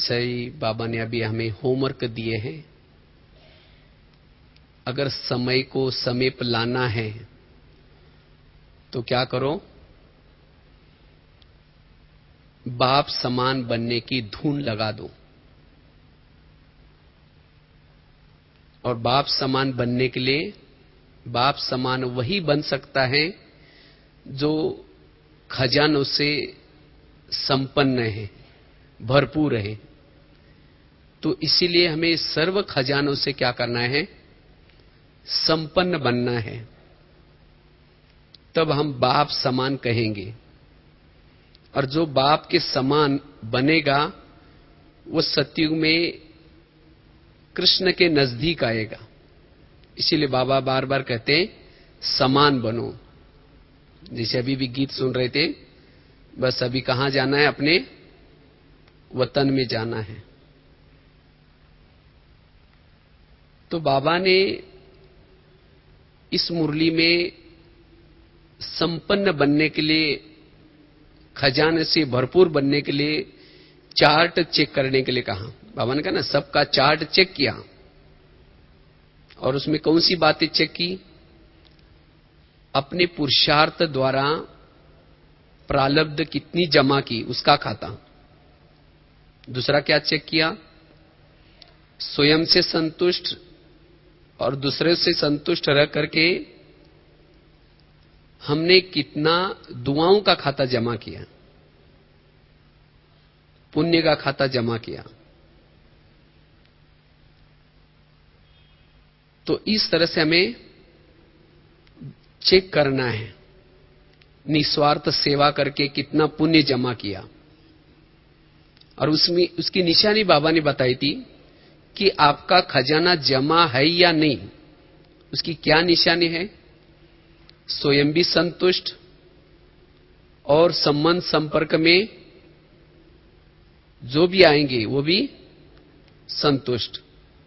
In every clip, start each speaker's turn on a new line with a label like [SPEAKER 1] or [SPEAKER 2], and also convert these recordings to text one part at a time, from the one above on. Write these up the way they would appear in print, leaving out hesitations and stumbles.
[SPEAKER 1] विषय बाबा ने अभी हमें होमवर्क दिए हैं। अगर समय को समीप लाना है तो क्या करो, बाप समान बनने की धुन लगा दो। और बाप समान बनने के लिए बाप समान वही बन सकता है जो खजानों से संपन्न है, भरपूर है। तो इसीलिए हमें सर्व खजानों से क्या करना है, संपन्न बनना है। तब हम बाप समान कहेंगे। और जो बाप के समान बनेगा वो सतयुग में कृष्ण के नजदीक आएगा। इसीलिए बाबा बार बार कहते हैं समान बनो। जैसे अभी भी गीत सुन रहे थे, बस अभी कहां जाना है, अपने वतन में जाना है। तो बाबा ने इस मुरली में संपन्न बनने के लिए, खजाने से भरपूर बनने के लिए चार्ट चेक करने के लिए कहा। बाबा ने कहा ना, सबका चार्ट चेक किया। और उसमें कौन सी बातें चेक की? अपने पुरुषार्थ द्वारा प्रारब्ध कितनी जमा की उसका खाता। दूसरा क्या चेक किया? स्वयं से संतुष्ट और दूसरे से संतुष्ट रह करके हमने कितना दुआओं का खाता जमा किया, पुण्य का खाता जमा किया। तो इस तरह से हमें चेक करना है, निस्वार्थ सेवा करके कितना पुण्य जमा किया। और उसमें उसकी निशानी बाबा ने बताई थी कि आपका खजाना जमा है या नहीं। उसकी क्या निशानी है? स्वयं भी संतुष्ट और संबंध संपर्क में जो भी आएंगे वो भी संतुष्ट।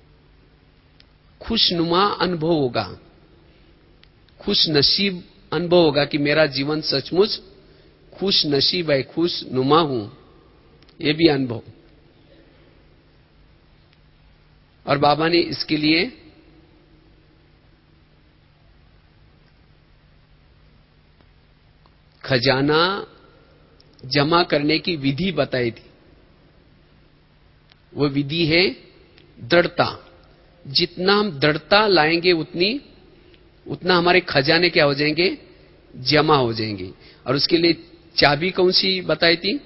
[SPEAKER 1] खुशनुमा अनुभव होगा, खुश नसीब अनुभव होगा कि मेरा जीवन सचमुच खुश नसीब है, खुश नुमा हूं, ये भी अनुभव। और बाबा ने इसके लिए खजाना जमा करने की विधि बताई थी। वो विधि है दृढ़ता। जितना हम दृढ़ता लाएंगे उतना हमारे खजाने क्या हो जाएंगे, जमा हो जाएंगे। और उसके लिए चाबी कौन सी बताई थी?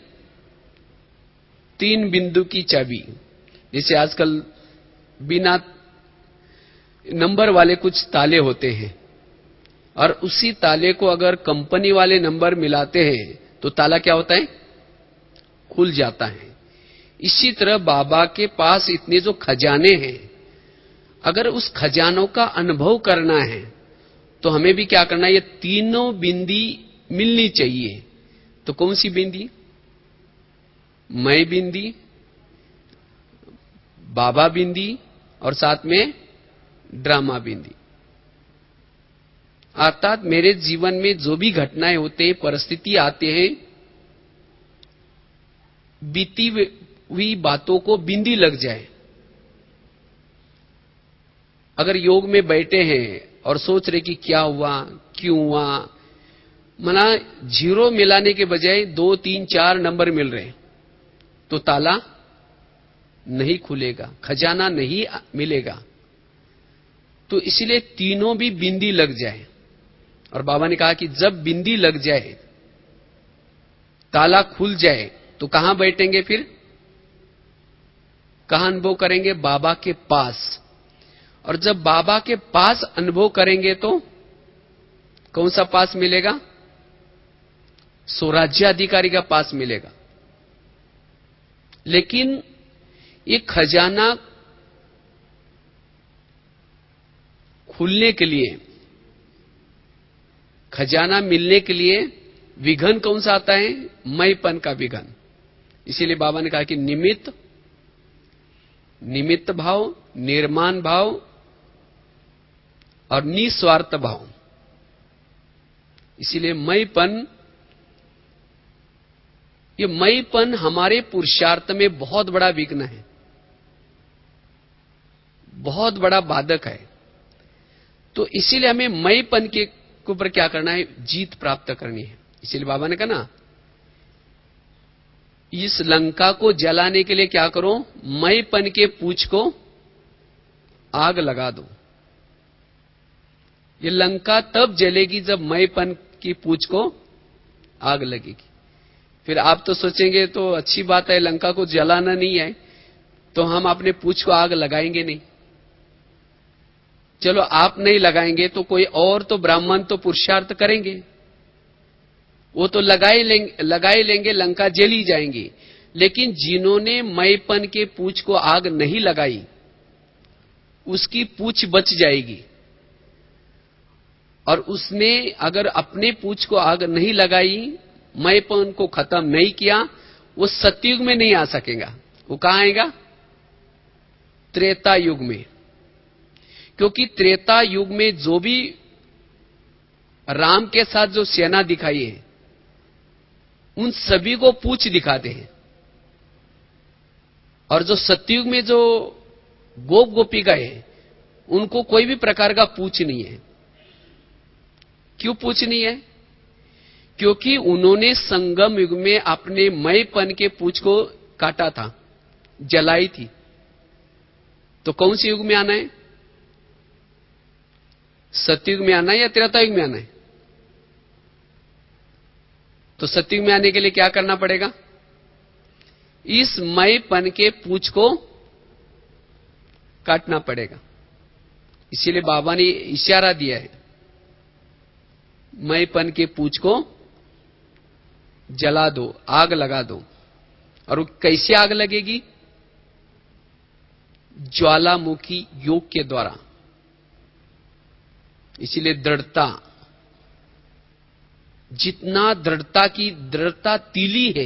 [SPEAKER 1] 3 बिंदु की चाबी। जैसे आजकल बिना नंबर वाले कुछ ताले होते हैं, और उसी ताले को अगर कंपनी वाले नंबर मिलाते हैं तो ताला क्या होता है, खुल जाता है। इसी तरह बाबा के पास इतने जो खजाने हैं, अगर उस खजानों का अनुभव करना है तो हमें भी क्या करना है, ये तीनों बिंदी मिलनी चाहिए। तो कौन सी बिंदी? मैं बिंदी, बाबा बिंदी और साथ में ड्रामा बिंदी। अर्थात मेरे जीवन में जो भी घटनाएं होते हैं, परिस्थिति आते हैं, बीती हुई बातों को बिंदी लग जाए। अगर योग में बैठे हैं और सोच रहे कि क्या हुआ, क्यों हुआ, मना जीरो मिलाने के बजाय 2, 3, 4 नंबर मिल रहे हैं, तो ताला नहीं खुलेगा, खजाना नहीं मिलेगा। तो इसलिए तीनों भी बिंदी लग जाए। और बाबा ने कहा कि जब बिंदी लग जाए, ताला खुल जाए, तो कहां बैठेंगे? फिर कहां अनुभव करेंगे? बाबा के पास। और जब बाबा के पास अनुभव करेंगे तो कौन सा पास मिलेगा? स्वराज्याधिकारी का पास मिलेगा। लेकिन ये खजाना खुलने के लिए, खजाना मिलने के लिए विघन कौन सा आता है? मैंपन का विघन। इसीलिए बाबा ने कहा कि निमित्त भाव, निर्माण भाव और निस्वार्थ भाव। इसीलिए मैंपन ये मैपन हमारे पुरुषार्थ में बहुत बड़ा विघ्न है, बहुत बड़ा बाधक है। तो इसीलिए हमें मैपन के ऊपर क्या करना है, जीत प्राप्त करनी है। इसीलिए बाबा ने कहा ना, इस लंका को जलाने के लिए क्या करो, मैपन के पूंछ को आग लगा दो। ये लंका तब जलेगी जब मैपन की पूंछ को आग लगेगी। फिर आप तो सोचेंगे तो अच्छी बात है, लंका को जलाना नहीं है तो हम अपने पूंछ को आग लगाएंगे नहीं। चलो आप नहीं लगाएंगे तो कोई और तो ब्राह्मण तो पुरुषार्थ करेंगे, वो तो लगा ही लेंगे, लंका जली जाएंगी। लेकिन जिन्होंने मैपन के पूंछ को आग नहीं लगाई, उसकी पूंछ बच जाएगी। और उसने अगर अपने पूंछ को आग नहीं लगाई, मैपन को खत्म नहीं किया, वो सतयुग में नहीं आ सकेगा। वो कहां आएगा, त्रेता युग में। क्योंकि त्रेता युग में जो भी राम के साथ जो सेना दिखाई है, उन सभी को पूंछ दिखाते हैं। और जो सतयुग में जो गोप गोपिका है, उनको कोई भी प्रकार का पूंछ नहीं है। क्यों पूंछ नहीं है? क्योंकि उन्होंने संगम युग में अपने मैपन के पूंछ को काटा था, जलाई थी। तो कौन से युग में आना है, सतयुग में आना है या त्रेता युग में आना है? तो सतयुग में आने के लिए क्या करना पड़ेगा, इस मैपन के पूंछ को काटना पड़ेगा। इसीलिए बाबा ने इशारा दिया है, मैपन के पूंछ को जला दो, आग लगा दो। और वो कैसे आग लगेगी, ज्वालामुखी योग के द्वारा। इसीलिए दृढ़ता, जितना दृढ़ता तीली है,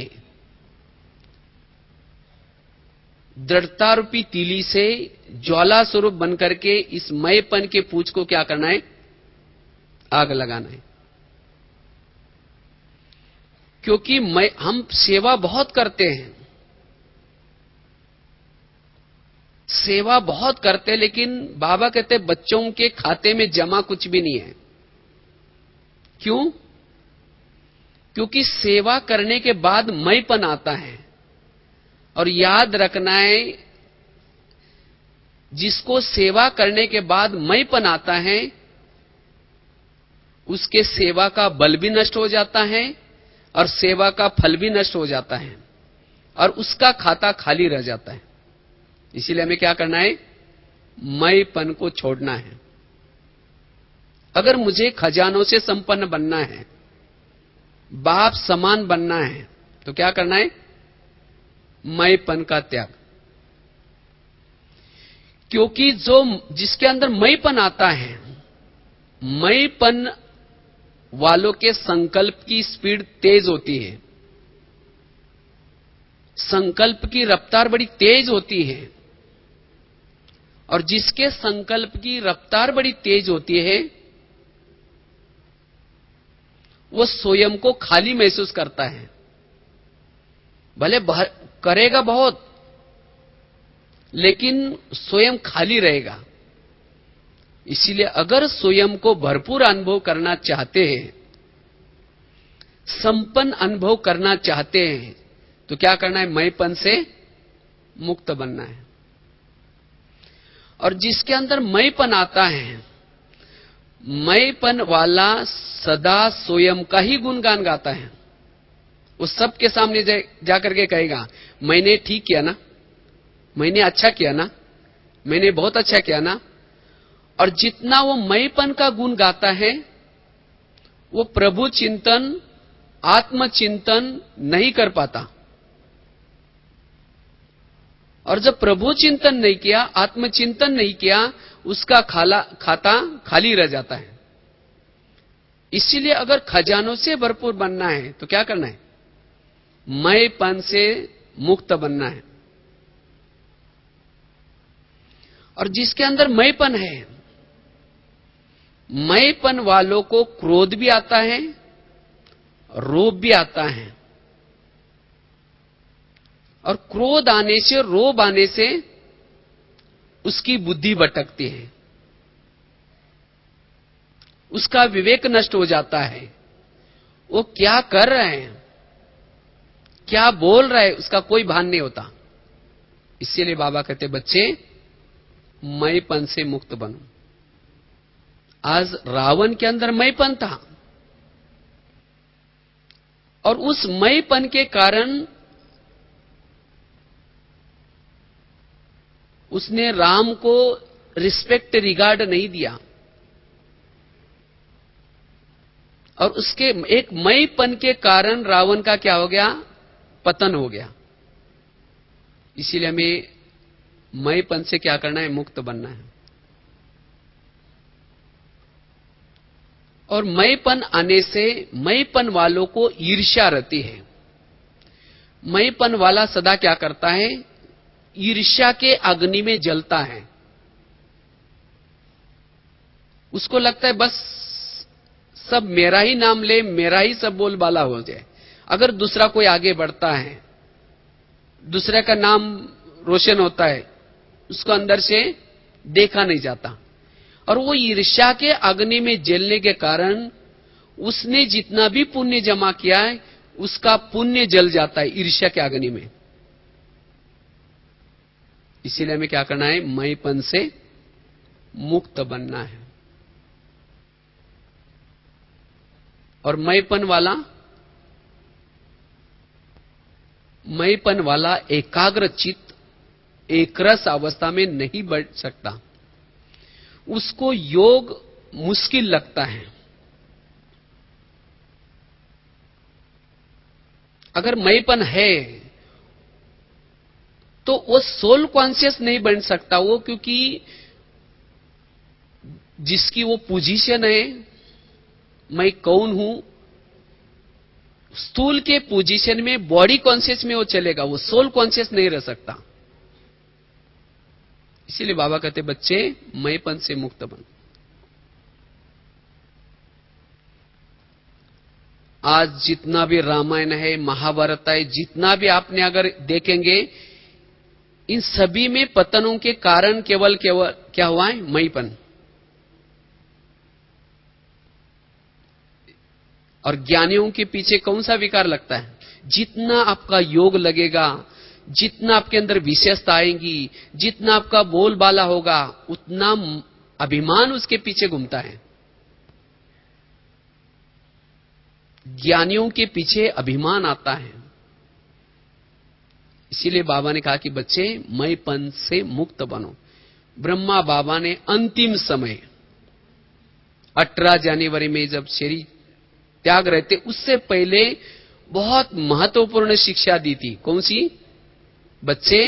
[SPEAKER 1] दृढ़ता रूपी तीली से ज्वाला स्वरूप बनकर के इस मैपन के पूंछ को क्या करना है, आग लगाना है। क्योंकि हम सेवा बहुत करते हैं, सेवा बहुत करते हैं, लेकिन बाबा कहते बच्चों के खाते में जमा कुछ भी नहीं है। क्यों? क्योंकि सेवा करने के बाद मैपन आता है। और याद रखना है, जिसको सेवा करने के बाद मैपन आता है, उसके सेवा का बल भी नष्ट हो जाता है और सेवा का फल भी नष्ट हो जाता है और उसका खाता खाली रह जाता है। इसीलिए हमें क्या करना है, मैपन को छोड़ना है। अगर मुझे खजानों से संपन्न बनना है, बाप समान बनना है, तो क्या करना है, मैपन का त्याग। क्योंकि जिसके अंदर मैपन आता है, मैपन वालों के संकल्प की स्पीड तेज होती है, संकल्प की रफ्तार बड़ी तेज होती है। और जिसके संकल्प की रफ्तार बड़ी तेज होती है, वो स्वयं को खाली महसूस करता है। भले करेगा बहुत, लेकिन स्वयं खाली रहेगा। इसीलिए अगर स्वयं को भरपूर अनुभव करना चाहते हैं, संपन्न अनुभव करना चाहते हैं, तो क्या करना है, मैपन से मुक्त बनना है। और जिसके अंदर मैपन आता है, मैपन वाला सदा स्वयं का ही गुणगान गाता है। वो सबके सामने जाकर के कहेगा, मैंने ठीक किया ना, मैंने अच्छा किया ना, मैंने बहुत अच्छा किया ना। और जितना वो मैपन का गुण गाता है, वो प्रभु चिंतन, आत्मचिंतन नहीं कर पाता। और जब प्रभु चिंतन नहीं किया, आत्मचिंतन नहीं किया, उसका खाता खाली रह जाता है। इसीलिए अगर खजानों से भरपूर बनना है तो क्या करना है, मैपन से मुक्त बनना है। और जिसके अंदर मैपन है, मैपन वालों को क्रोध भी आता है, रोब भी आता है। और क्रोध आने से, रोब आने से उसकी बुद्धि भटकती है, उसका विवेक नष्ट हो जाता है। वो क्या कर रहे हैं, क्या बोल रहे हैं, उसका कोई भान नहीं होता। इसीलिए बाबा कहते बच्चे मैंपन से मुक्त बनो। आज रावण के अंदर मैंपन था और उस मैंपन के कारण उसने राम को रिस्पेक्ट, रिगार्ड नहीं दिया और उसके एक मैंपन के कारण रावण का क्या हो गया, पतन हो गया। इसीलिए हमें मैंपन से क्या करना है, मुक्त बनना है। और मैंपन आने से मैंपन वालों को ईर्ष्या रहती है। मैंपन वाला सदा क्या करता है, ईर्ष्या के अग्नि में जलता है। उसको लगता है बस सब मेरा ही नाम ले, मेरा ही सब बोलबाला हो जाए। अगर दूसरा कोई आगे बढ़ता है, दूसरे का नाम रोशन होता है, उसको अंदर से देखा नहीं जाता। और वो ईर्ष्या के अग्नि में जलने के कारण उसने जितना भी पुण्य जमा किया है, उसका पुण्य जल जाता है ईर्ष्या के अग्नि में। इसीलिए हमें क्या करना है, मैंपन से मुक्त बनना है। और मैंपन वाला एकाग्र चित्त, एकरस अवस्था में नहीं बैठ सकता। उसको योग मुश्किल लगता है। अगर मैंपन है तो वो सोल कॉन्शियस नहीं बन सकता वो, क्योंकि जिसकी वो पोजीशन है, मैं कौन हूं, स्थूल के पोजीशन में बॉडी कॉन्शियस में वो चलेगा, वो सोल कॉन्शियस नहीं रह सकता। इसीलिए बाबा कहते बच्चे मैंपन से मुक्त बन। आज जितना भी रामायण है, महाभारत है, जितना भी आपने अगर देखेंगे, इन सभी में पतनों के कारण केवल क्या हुआ है, मैंपन। और ज्ञानियों के पीछे कौन सा विकार लगता है, जितना आपका योग लगेगा, जितना आपके अंदर विशेषता आएंगी, जितना आपका बोलबाला होगा, उतना अभिमान उसके पीछे घूमता है। ज्ञानियों के पीछे अभिमान आता है। इसीलिए बाबा ने कहा कि बच्चे मैंपन से मुक्त बनो। ब्रह्मा बाबा ने अंतिम समय 18 जनवरी में जब शरीर त्याग रहे थे, उससे पहले बहुत महत्वपूर्ण शिक्षा दी थी। कौन सी? बच्चे,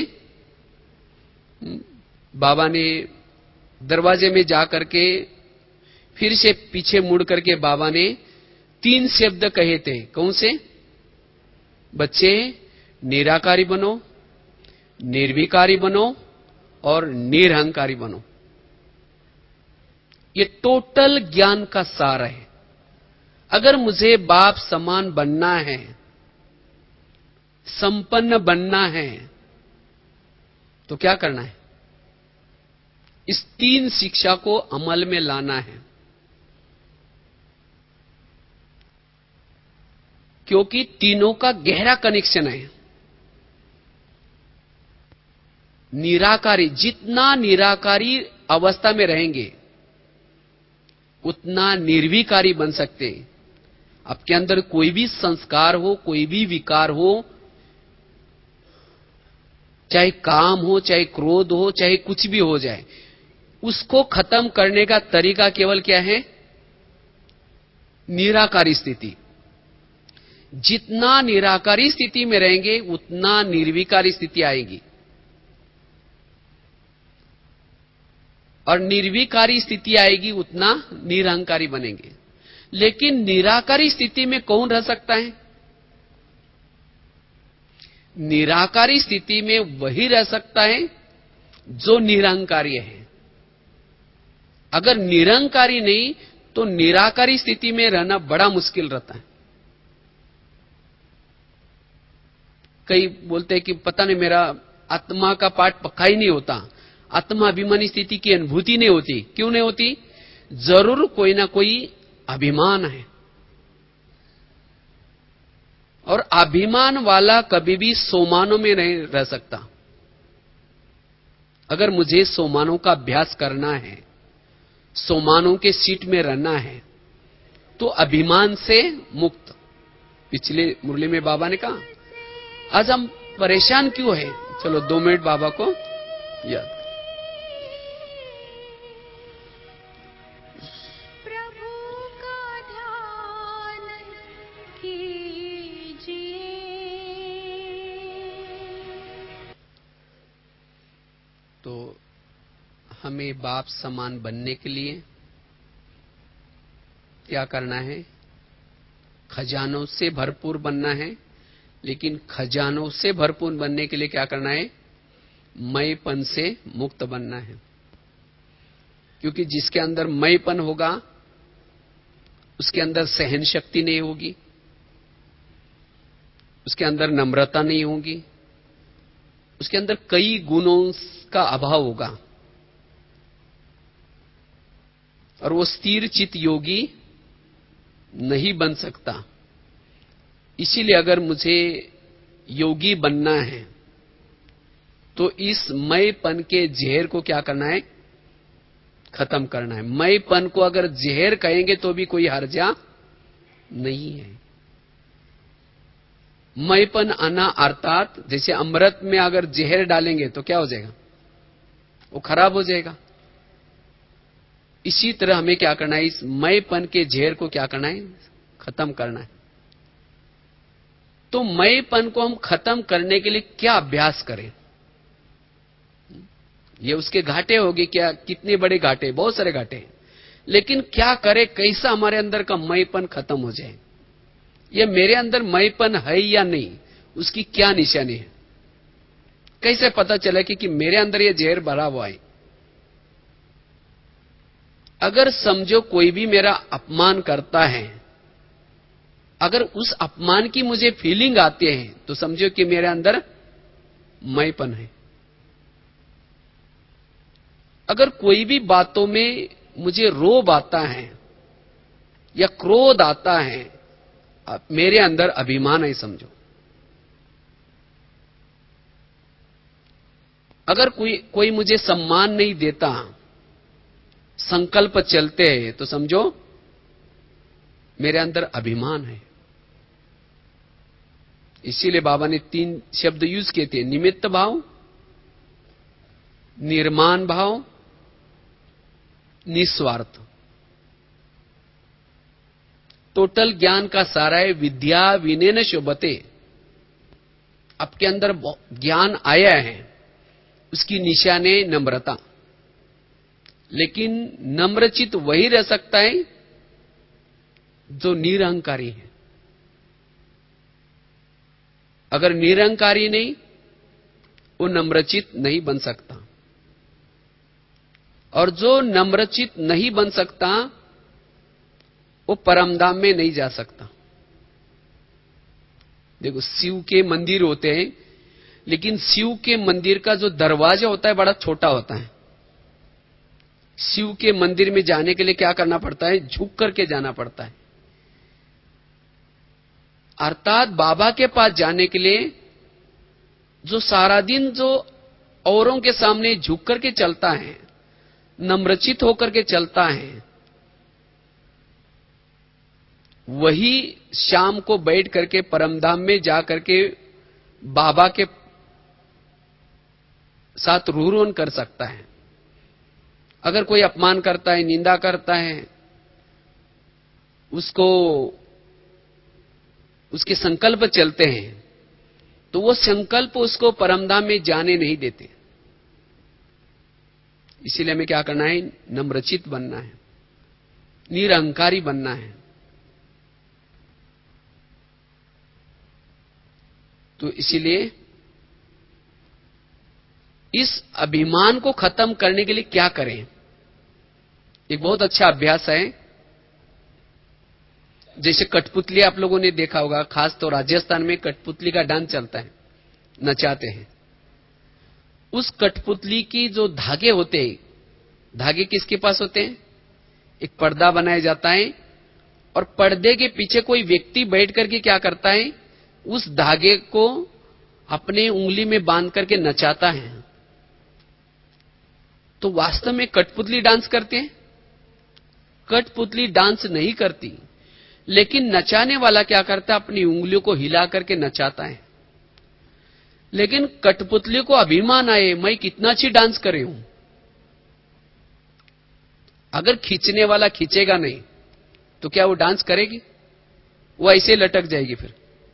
[SPEAKER 1] बाबा ने दरवाजे में जाकर के फिर से पीछे मुड़ करके बाबा ने 3 शब्द कहे थे। कौन से? बच्चे निराकारी बनो, निर्विकारी बनो और निरहंकारी बनो। ये टोटल ज्ञान का सार है। अगर मुझे बाप समान बनना है, संपन्न बनना है, तो क्या करना है? इस 3 शिक्षा को अमल में लाना है। क्योंकि तीनों का गहरा कनेक्शन है। निराकारी, जितना निराकारी अवस्था में रहेंगे उतना निर्विकारी बन सकते। आपके अंदर कोई भी संस्कार हो, कोई भी विकार हो, चाहे काम हो, चाहे क्रोध हो, चाहे कुछ भी हो जाए, उसको खत्म करने का तरीका केवल क्या है? निराकारी स्थिति। जितना निराकारी स्थिति में रहेंगे उतना निर्विकारी स्थिति आएगी, और निर्विकारी स्थिति आएगी उतना निरहंकारी बनेंगे। लेकिन निराकारी स्थिति में कौन रह सकता है? निराकारी स्थिति में वही रह सकता है जो निरहंकारी है। अगर निरहंकारी नहीं तो निराकारी स्थिति में रहना बड़ा मुश्किल रहता है। कई बोलते हैं कि पता नहीं मेरा आत्मा का पाठ पक्का ही नहीं होता, आत्मा अभिमानी स्थिति की अनुभूति नहीं होती। क्यों नहीं होती? जरूर कोई ना कोई अभिमान है, और अभिमान वाला कभी भी सोमानों में नहीं रह सकता। अगर मुझे सोमानों का अभ्यास करना है, सोमानों के सीट में रहना है, तो अभिमान से मुक्त। पिछले मुरली में बाबा ने कहा आज हम परेशान क्यों हैं? चलो 2 मिनट बाबा को याद।
[SPEAKER 2] प्रभु का ध्यान कीजिए।
[SPEAKER 1] तो हमें बाप समान बनने के लिए क्या करना है? खजानों से भरपूर बनना है। लेकिन खजानों से भरपूर बनने के लिए क्या करना है? मैंपन से मुक्त बनना है। क्योंकि जिसके अंदर मैंपन होगा उसके अंदर सहन शक्ति नहीं होगी, उसके अंदर नम्रता नहीं होगी, उसके अंदर कई गुणों का अभाव होगा, और वो स्थिर चित योगी नहीं बन सकता। इसीलिए अगर मुझे योगी बनना है तो इस मैंपन के जहर को क्या करना है? खत्म करना है। मैंपन को अगर जहर कहेंगे तो भी कोई हर्जा नहीं है। मैंपन आना अर्थात जैसे अमृत में अगर जहर डालेंगे तो क्या हो जाएगा? वो खराब हो जाएगा। इसी तरह हमें क्या करना है? इस मैंपन के जहर को क्या करना है? खत्म करना है। तो मैंपन को हम खत्म करने के लिए क्या अभ्यास करें? ये उसके घाटे होंगे क्या? कितने बड़े घाटे? बहुत सारे घाटे। लेकिन क्या करें? कैसा हमारे अंदर का मैंपन खत्म हो जाए? ये मेरे अंदर मैंपन है या नहीं, उसकी क्या निशानी है? कैसे पता चले कि मेरे अंदर ये जहर भरा हुआ है? अगर समझो कोई भी मेरा अपमान करता है, अगर उस अपमान की मुझे फीलिंग आती है तो समझो कि मेरे अंदर मैंपन है। अगर कोई भी बातों में मुझे रोब आता है या क्रोध आता है, मेरे अंदर अभिमान है समझो। अगर कोई मुझे सम्मान नहीं देता, संकल्प चलते हैं, तो समझो मेरे अंदर अभिमान है। इसीलिए बाबा ने 3 शब्द यूज किए थे: निमित्त भाव, निर्माण भाव, निस्वार्थ। टोटल ज्ञान का सारा है विद्या विनयन शोभते। आपके अंदर ज्ञान आया है, उसकी निशानी नम्रता। लेकिन नम्रचित वही रह सकता है जो निरहंकारी है। अगर निरहंकारी नहीं, वो नम्रचित नहीं बन सकता। और जो नम्रचित नहीं बन सकता वो परमधाम में नहीं जा सकता। देखो, शिव के मंदिर होते हैं, लेकिन शिव के मंदिर का जो दरवाजा होता है बड़ा छोटा होता है। शिव के मंदिर में जाने के लिए क्या करना पड़ता है? झुक करके जाना पड़ता है। अर्थात बाबा के पास जाने के लिए जो सारा दिन जो औरों के सामने झुक करके चलता है, नम्रचित होकर के चलता है, वही शाम को बैठ करके परमधाम में जा करके बाबा के साथ रूरोन कर सकता है। अगर कोई अपमान करता है, निंदा करता है, उसके संकल्प चलते हैं, तो वो संकल्प उसको परमधाम में जाने नहीं देते। इसीलिए हमें क्या करना है? नम्रचित बनना है, निरहंकारी बनना है। तो इसीलिए इस अभिमान को खत्म करने के लिए क्या करें? एक बहुत अच्छा अभ्यास है। जैसे कठपुतली आप लोगों ने देखा होगा, खास तो राजस्थान में कठपुतली का डांस चलता है। नचाते हैं। उस कठपुतली की जो धागे होते हैं, धागे किसके पास होते हैं? एक पर्दा बनाया जाता है और पर्दे के पीछे कोई व्यक्ति बैठ करके क्या करता है, उस धागे को अपने उंगली में बांध करके नचाता है। तो वास्तव में कठपुतली डांस करते हैं? कठपुतली डांस नहीं करती, लेकिन नचाने वाला क्या करता है, अपनी उंगलियों को हिला करके नचाता है। लेकिन कठपुतली को अभिमान आए, मैं कितना अच्छी डांस कर रही हूं। अगर खींचने वाला खींचेगा नहीं तो क्या वो डांस करेगी? वो ऐसे लटक जाएगी फिर।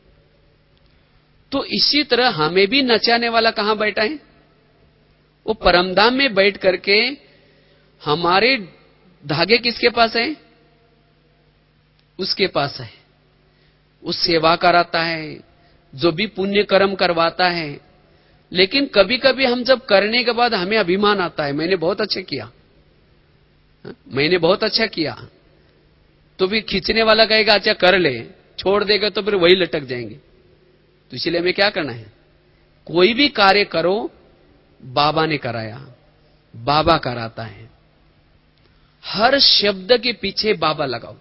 [SPEAKER 1] तो इसी तरह हमें भी नचाने वाला कहां बैठा है? वो परमधाम में बैठ करके हमारे धागे किसके पास है? उसके पास है। उस सेवा कराता है, जो भी पुण्य कर्म करवाता है। लेकिन कभी कभी हम जब करने के बाद हमें अभिमान आता है, मैंने बहुत अच्छा किया, मैंने बहुत अच्छा किया। तो भी खींचने वाला कहेगा अच्छा कर ले, छोड़ देगा तो फिर वही लटक जाएंगे। तो इसलिए हमें क्या करना है? कोई भी कार्य करो, बाबा ने कराया, बाबा कराता है। हर शब्द के पीछे बाबा लगाओ।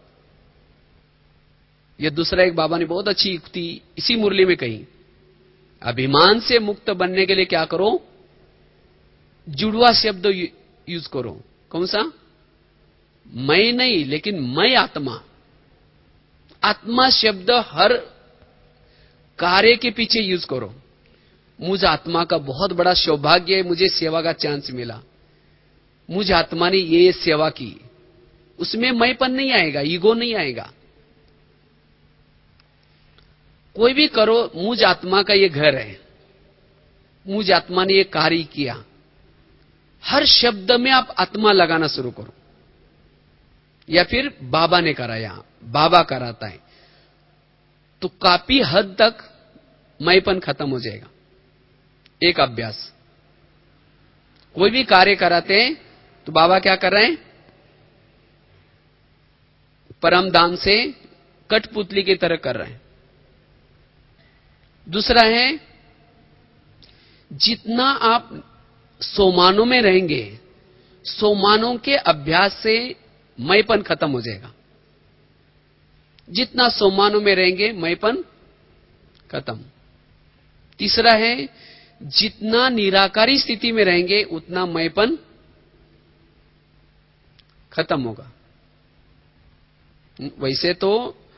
[SPEAKER 1] यह दूसरा एक बाबा ने बहुत अच्छी युक्ति इसी मुरली में कही। अभिमान से मुक्त बनने के लिए क्या करो? जुड़वा शब्द यूज करो। कौन सा? मैं नहीं, लेकिन मैं आत्मा। आत्मा शब्द हर कार्य के पीछे यूज करो। मुझ आत्मा का बहुत बड़ा सौभाग्य है, मुझे सेवा का चांस मिला, मुझ आत्मा ने ये सेवा की। उसमें मैंपन नहीं आएगा, ईगो नहीं आएगा। कोई भी करो, मुझ आत्मा का ये घर है, मुझ आत्मा ने ये कार्य किया। हर शब्द में आप आत्मा लगाना शुरू करो। या फिर बाबा ने कराया, बाबा कराता है, तो काफी हद तक मैंपन खत्म हो जाएगा। एक अभ्यास। कोई भी कार्य कराते हैं तो बाबा क्या कर रहे हैं? परम धाम से कठपुतली की तरह कर रहे हैं। दूसरा है, जितना आप सोमानों में रहेंगे, सोमानों के अभ्यास से मैंपन खत्म हो जाएगा। जितना सोमानों में रहेंगे, मैंपन खत्म। तीसरा है, जितना निराकारी स्थिति में रहेंगे उतना मैंपन खत्म होगा। वैसे तो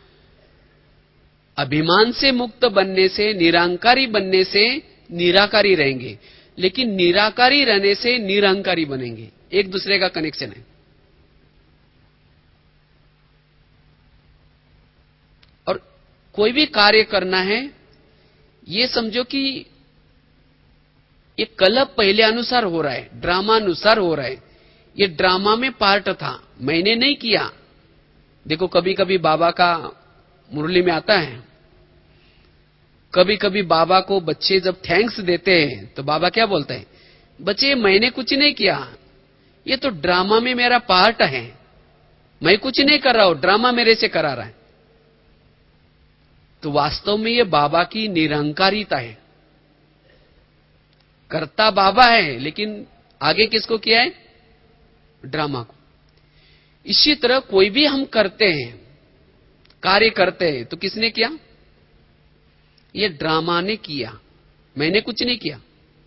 [SPEAKER 1] अभिमान से मुक्त बनने से, निरंकारी बनने से निराकारी रहेंगे, लेकिन निराकारी रहने से निरंकारी बनेंगे। एक दूसरे का कनेक्शन है। और कोई भी कार्य करना है, ये समझो कि ये कलप पहले अनुसार हो रहा है, ड्रामा अनुसार हो रहा है। ये ड्रामा में पार्ट था, मैंने नहीं किया। देखो कभी कभी बाबा का मुरली में आता है, कभी कभी बाबा को बच्चे जब थैंक्स देते हैं तो बाबा क्या बोलते हैं? बच्चे मैंने कुछ नहीं किया, ये तो ड्रामा में मेरा पार्ट है, मैं कुछ नहीं कर रहा हूं, ड्रामा मेरे से करा रहा है। तो वास्तव में ये बाबा की निरंकारिता है। करता बाबा है, लेकिन आगे किसको किया है? ड्रामा को। इसी तरह कोई भी हम करते हैं, कार्य करते हैं, तो किसने किया? ये ड्रामा ने किया, मैंने कुछ नहीं किया।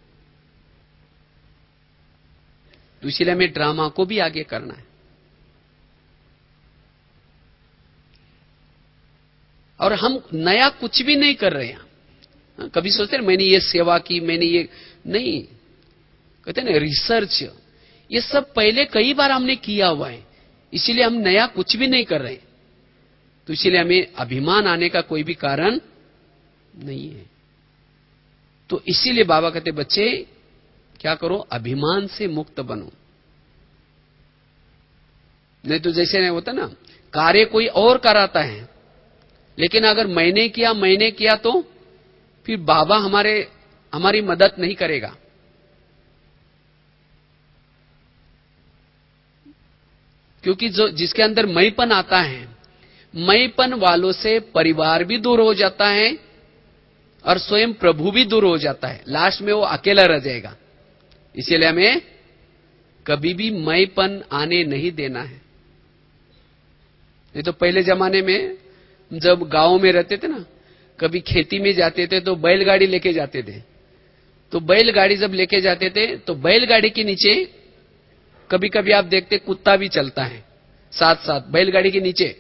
[SPEAKER 1] तो इसलिए हमें ड्रामा को भी आगे करना है। और हम नया कुछ भी नहीं कर रहे हैं। कभी सोचते हैं मैंने ये सेवा की, मैंने ये नहीं, कहते हैं ना रिसर्च, ये सब पहले कई बार हमने किया हुआ है, इसीलिए हम नया कुछ भी नहीं कर रहे। तो इसीलिए हमें अभिमान आने का कोई भी कारण नहीं है। तो इसीलिए बाबा कहते बच्चे क्या करो? अभिमान से मुक्त बनो। नहीं तो जैसे नहीं होता ना, कार्य कोई और कराता है, लेकिन अगर मैंने किया तो फिर बाबा हमारी मदद नहीं करेगा। क्योंकि जिसके अंदर मैंपन आता है, मैंपन वालों से परिवार भी दूर हो जाता है और स्वयं प्रभु भी दूर हो जाता है, लास्ट में वो अकेला रह जाएगा। इसीलिए हमें कभी भी मैंपन आने नहीं देना है। नहीं तो पहले जमाने में जब गांव में रहते थे ना, कभी खेती में जाते थे तो बैलगाड़ी लेके जाते थे। तो बैलगाड़ी जब लेके जाते थे तो बैलगाड़ी के नीचे कभी कभी आप देखते कुत्ता भी चलता है साथ साथ, बैलगाड़ी के नीचे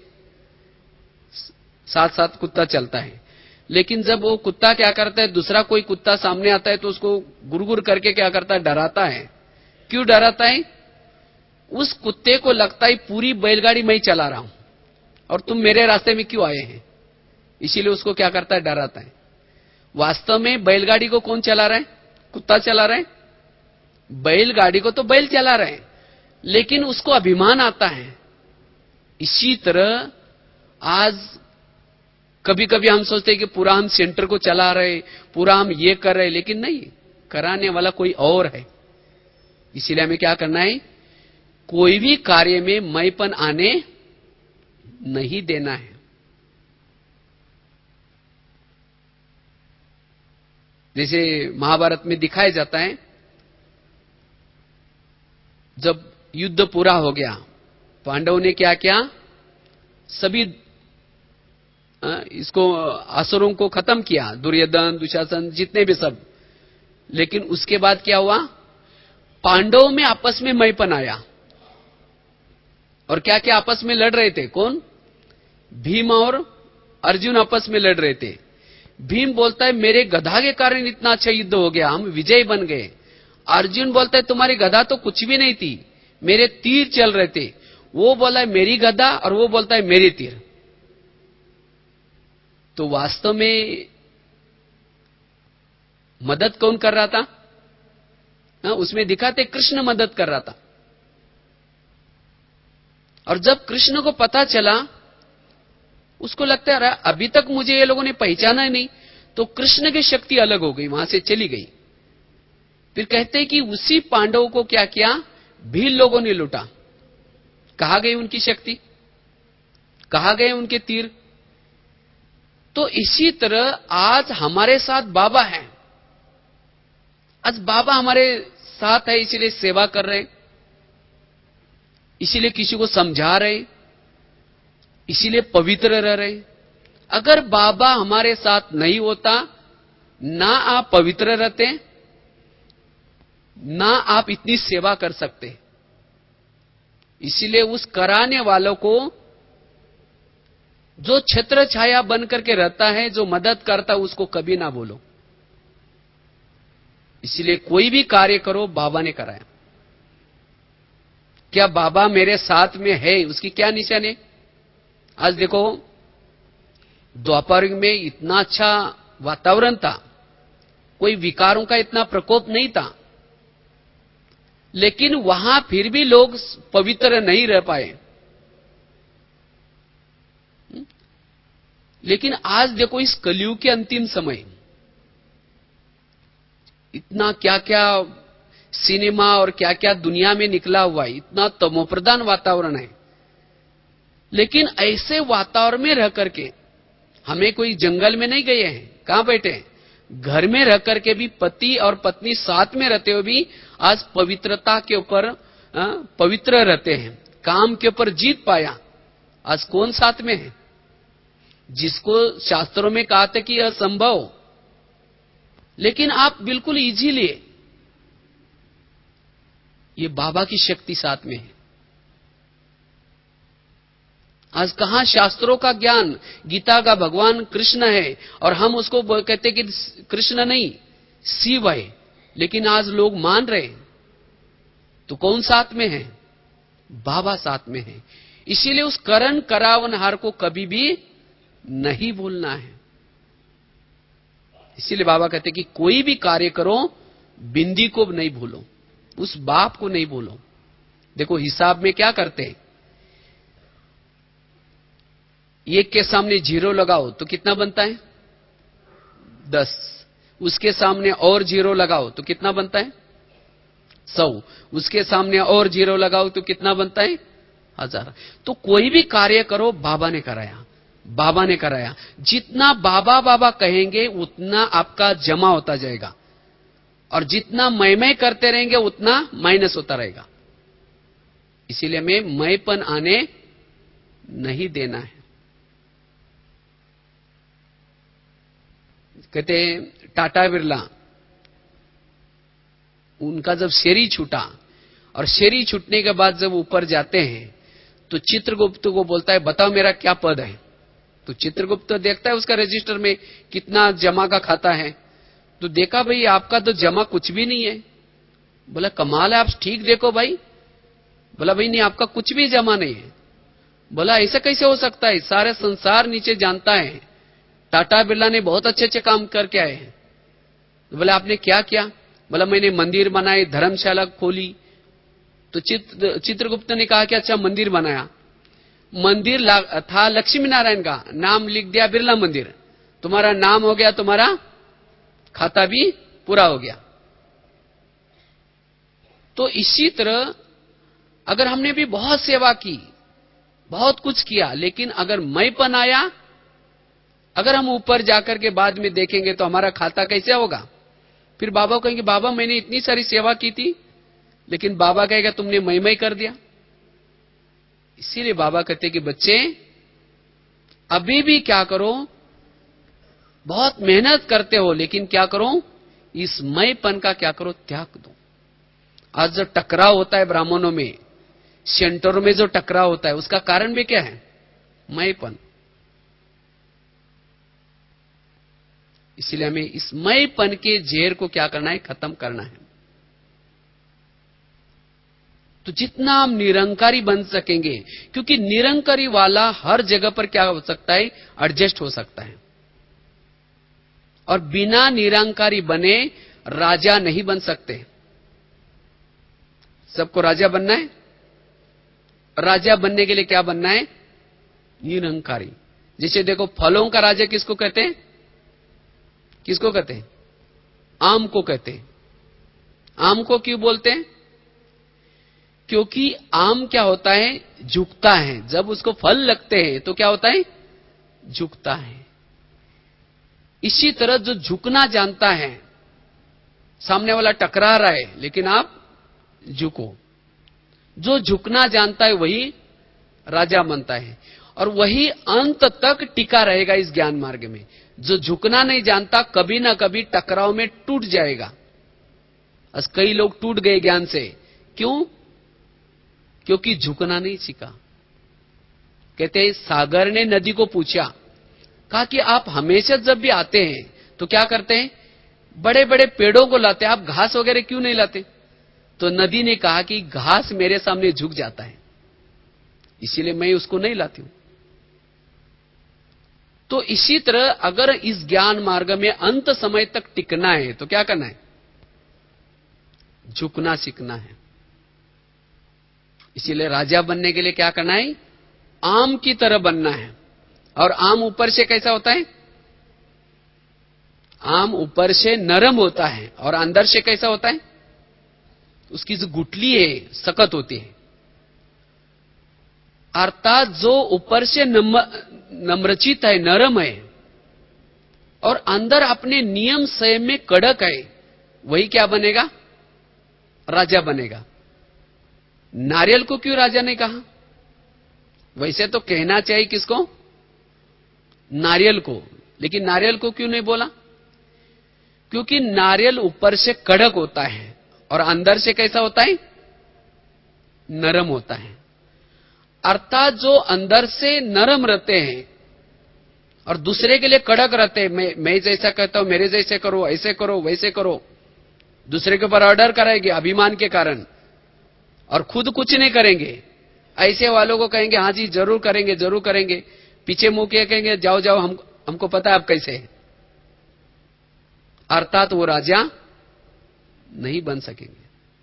[SPEAKER 1] साथ साथ कुत्ता चलता है। लेकिन जब वो कुत्ता क्या करता है, दूसरा कोई कुत्ता सामने आता है तो उसको गुरगुर करके क्या करता है, डराता है। क्यों डराता है? उस कुत्ते को लगता है पूरी बैलगाड़ी मैं ही चला रहा हूं और तुम मेरे रास्ते में क्यों आए हैं, इसीलिए उसको क्या करता है, डराता है। वास्तव में बैलगाड़ी को कौन चला रहा है? कुत्ता चला रहा है। बैलगाड़ी को तो बैल चला रहे हैं, लेकिन उसको अभिमान आता है। इसी तरह आज कभी कभी हम सोचते हैं कि पूरा हम सेंटर को चला रहे, पूरा हम ये कर रहे, लेकिन नहीं, कराने वाला कोई और है। इसीलिए हमें क्या करना है, कोई भी कार्य में मैंपन आने नहीं देना है। जैसे महाभारत में दिखाया जाता है, जब युद्ध पूरा हो गया, पांडवों ने क्या किया, सभी इसको असुरों को खत्म किया, दुर्योधन दुशासन जितने भी सब। लेकिन उसके बाद क्या हुआ, पांडवों में आपस में मैंपन आया और क्या क्या आपस में लड़ रहे थे। कौन? भीम और अर्जुन आपस में लड़ रहे थे। भीम बोलता है मेरे गधा के कारण इतना अच्छा युद्ध हो गया, हम विजयी बन गए। अर्जुन बोलता है तुम्हारी गधा तो कुछ भी नहीं थी, मेरे तीर चल रहे थे। वो बोला है मेरी गधा और वो बोलता है मेरे तीर। तो वास्तव में मदद कौन कर रहा था? उसमें दिखाते कृष्ण मदद कर रहा था। और जब कृष्ण को पता चला, उसको लगता है अभी तक मुझे ये लोगों ने पहचाना ही नहीं, तो कृष्ण की शक्ति अलग हो गई, वहां से चली गई। फिर कहते हैं कि उसी पांडवों को क्या किया, भील लोगों ने लूटा। कहां गई उनकी शक्ति, कहां गए उनके तीर? तो इसी तरह आज हमारे साथ बाबा है। आज बाबा हमारे साथ है, इसीलिए सेवा कर रहे, इसीलिए किसी को समझा रहे, इसीलिए पवित्र रह रहे। अगर बाबा हमारे साथ नहीं होता, ना आप पवित्र रहते, ना आप इतनी सेवा कर सकते। इसीलिए उस कराने वालों को, जो छत्र छाया बन करके रहता है, जो मदद करता है, उसको कभी ना बोलो। इसलिए कोई भी कार्य करो, बाबा ने कराया। क्या बाबा मेरे साथ में है, उसकी क्या निशान है? आज देखो, द्वापर युग में इतना अच्छा वातावरण था, कोई विकारों का इतना प्रकोप नहीं था, लेकिन वहां फिर भी लोग पवित्र नहीं रह पाए। लेकिन आज देखो, इस कलयुग के अंतिम समय इतना क्या क्या सिनेमा और क्या क्या दुनिया में निकला हुआ है, इतना तमोप्रधान वातावरण है। लेकिन ऐसे वातावरण में रह करके, हमें कोई जंगल में नहीं गए हैं, कहां बैठे हैं, घर में रह करके भी पति और पत्नी साथ में रहते हुए भी आज पवित्रता के ऊपर पवित्र रहते हैं, काम के ऊपर जीत पाया। आज कौन साथ में है? जिसको शास्त्रों में कहा था कि असंभव, लेकिन आप बिल्कुल इजीली, ये बाबा की शक्ति साथ में है। आज कहां शास्त्रों का ज्ञान, गीता का भगवान कृष्ण है और हम उसको कहते कि कृष्ण नहीं शिव है, लेकिन आज लोग मान रहे। तो कौन साथ में है? बाबा साथ में है। इसीलिए उस करण करावनहार को कभी भी नहीं भूलना है। इसीलिए बाबा कहते कि कोई भी कार्य करो, बिंदी को नहीं भूलो, उस बाप को नहीं भूलो। देखो हिसाब में क्या करते हैं, एक के सामने 0 लगाओ तो कितना बनता है? 10। उसके सामने और 0 लगाओ तो कितना बनता है? 100। उसके सामने और 0 लगाओ तो कितना बनता है? 1000। तो कोई भी कार्य करो, बाबा ने कराया, बाबा ने कराया। जितना बाबा बाबा कहेंगे उतना आपका जमा होता जाएगा, और जितना मैं करते रहेंगे उतना माइनस होता रहेगा। इसीलिए हमें मैंपन आने नहीं देना है। कहते टाटा बिरला, उनका जब शेरी छूटा, और शेरी छूटने के बाद जब ऊपर जाते हैं तो चित्रगुप्त को बोलता है बताओ मेरा क्या पद है। तो चित्रगुप्त देखता है उसका रजिस्टर में कितना जमा का खाता है, तो देखा भाई आपका तो जमा कुछ भी नहीं है। बोला कमाल है, आप ठीक देखो भाई। बोला भाई नहीं, आपका कुछ भी जमा नहीं है। बोला ऐसा कैसे हो सकता है, सारे संसार नीचे जानता है टाटा बिरला ने बहुत अच्छे अच्छे काम करके आए हैं। तो बोला आपने क्या किया? बोला मैंने मंदिर बनाए, धर्मशाला खोली। तो चित्रगुप्त ने कहा कि अच्छा मंदिर बनाया, मंदिर था लक्ष्मी नारायण का, नाम लिख दिया बिरला मंदिर, तुम्हारा नाम हो गया, तुम्हारा खाता भी पूरा हो गया। तो इसी तरह अगर हमने भी बहुत सेवा की, बहुत कुछ किया, लेकिन अगर मैंपन आया, अगर हम ऊपर जाकर के बाद में देखेंगे तो हमारा खाता कैसे होगा? फिर बाबा कहेंगे बाबा मैंने इतनी सारी सेवा की थी, लेकिन बाबा कहेगा तुमने मैं कर दिया। इसीलिए बाबा कहते कि बच्चे अभी भी क्या करो, बहुत मेहनत करते हो, लेकिन क्या करो, इस मैंपन का क्या करो, त्याग दो। आज जो टकराव होता है ब्राह्मणों में, सेंटरों में जो टकराव होता है, उसका कारण भी क्या है? मैंपन। इसलिए हमें इस मैंपन के जहर को क्या करना है, खत्म करना है। तो जितना हम निरंकारी बन सकेंगे, क्योंकि निरंकारी वाला हर जगह पर क्या हो सकता है, एडजस्ट हो सकता है। और बिना निरंकारी बने राजा नहीं बन सकते। सबको राजा बनना है, राजा बनने के लिए क्या बनना है? निरंकारी। जैसे देखो फलों का राजा किसको कहते हैं? किसको कहते हैं? आम को कहते हैं। आम को क्यों बोलते हैं? क्योंकि आम क्या होता है, झुकता है। जब उसको फल लगते हैं तो क्या होता है, झुकता है। इसी तरह जो झुकना जानता है, सामने वाला टकरा रहा है लेकिन आप झुको। जो झुकना जानता है वही राजा बनता है, और वही अंत तक टिका रहेगा इस ज्ञान मार्ग में। जो झुकना नहीं जानता कभी ना कभी टकराव में टूट जाएगा। आज कई लोग टूट गए ज्ञान से, क्यों? क्योंकि झुकना नहीं सीखा। कहते हैं सागर ने नदी को पूछा, कहा कि आप हमेशा जब भी आते हैं तो क्या करते हैं, बड़े बड़े पेड़ों को लाते हैं, आप घास वगैरह क्यों नहीं लाते? तो नदी ने कहा कि घास मेरे सामने झुक जाता है, इसीलिए मैं उसको नहीं लाती हूं। तो इसी तरह अगर इस ज्ञान मार्ग में अंत समय तक टिकना है तो क्या करना है, झुकना सीखना है। इसीलिए राजा बनने के लिए क्या करना है, आम की तरह बनना है। और आम ऊपर से कैसा होता है, आम ऊपर से नरम होता है और अंदर से कैसा होता है, उसकी जो गुठली है सख्त होती है। अर्थात जो ऊपर से नम्रचित है, नरम है, और अंदर अपने नियम संयम में कड़क है, वही क्या बनेगा, राजा बनेगा। नारियल को क्यों राजा ने कहा? वैसे तो कहना चाहिए किसको, नारियल को, लेकिन नारियल को क्यों नहीं बोला? क्योंकि नारियल ऊपर से कड़क होता है और अंदर से कैसा होता है, नरम होता है। अर्थात जो अंदर से नरम रहते हैं और दूसरे के लिए कड़क रहते हैं, मैं जैसा कहता हूं मेरे जैसे करो, ऐसे करो, वैसे करो, दूसरे के ऊपर ऑर्डर कराएंगे अभिमान के कारण, और खुद कुछ नहीं करेंगे। ऐसे वालों को कहेंगे हाँ जी जरूर करेंगे, जरूर करेंगे, पीछे मुंह के कहेंगे जाओ जाओ, हमको पता है आप कैसे हैं। अर्थात वो राजा नहीं बन सकेंगे।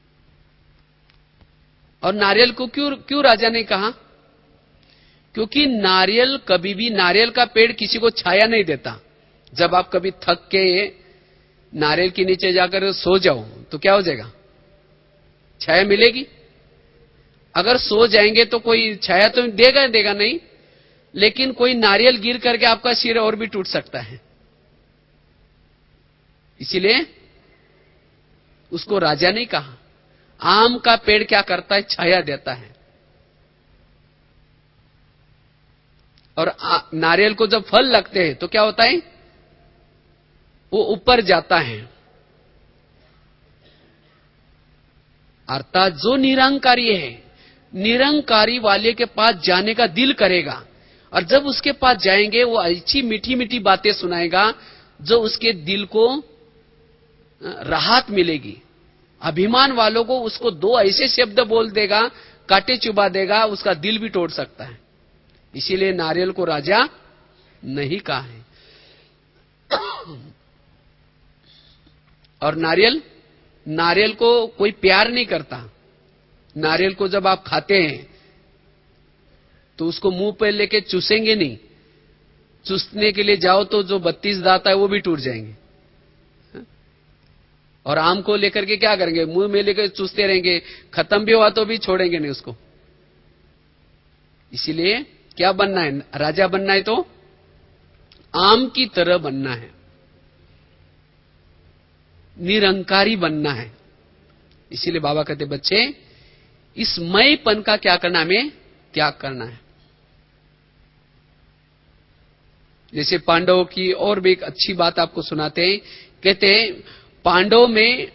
[SPEAKER 1] और नारियल को क्यों राजा ने कहा? क्योंकि नारियल कभी भी, नारियल का पेड़ किसी को छाया नहीं देता। जब आप कभी थक के नारियल के नीचे जाकर सो जाओ तो क्या हो जाएगा, छाया मिलेगी? अगर सो जाएंगे तो कोई छाया तो देगा नहीं, लेकिन कोई नारियल गिर करके आपका सिर और भी टूट सकता है। इसीलिए उसको राजा नहीं कहा। आम का पेड़ क्या करता है? छाया देता है। और नारियल को जब फल लगते हैं तो क्या होता है? वो ऊपर जाता है। अर्थात जो निरंकारी है, निरंकारी वाले के पास जाने का दिल करेगा, और जब उसके पास जाएंगे वो अच्छी मीठी मीठी बातें सुनाएगा जो उसके दिल को राहत मिलेगी। अभिमान वालों को उसको दो ऐसे शब्द बोल देगा, कांटे चुबा देगा, उसका दिल भी तोड़ सकता है। इसीलिए नारियल को राजा नहीं कहा है। और नारियल को कोई प्यार नहीं करता। नारियल को जब आप खाते हैं तो उसको मुंह पे लेके चूसेंगे नहीं। चूसने के लिए जाओ तो जो 32 दांत है वो भी टूट जाएंगे। और आम को लेकर के क्या करेंगे? मुंह में लेकर चूसते रहेंगे, खत्म भी हुआ तो भी छोड़ेंगे नहीं उसको। इसीलिए क्या बनना है? राजा बनना है तो आम की तरह बनना है, निरंकारी बनना है। इसीलिए बाबा कहते बच्चे इस मयपन का क्या करना, हमें त्याग करना है। जैसे पांडवों की और भी एक अच्छी बात आपको सुनाते हैं। कहते हैं पांडवों में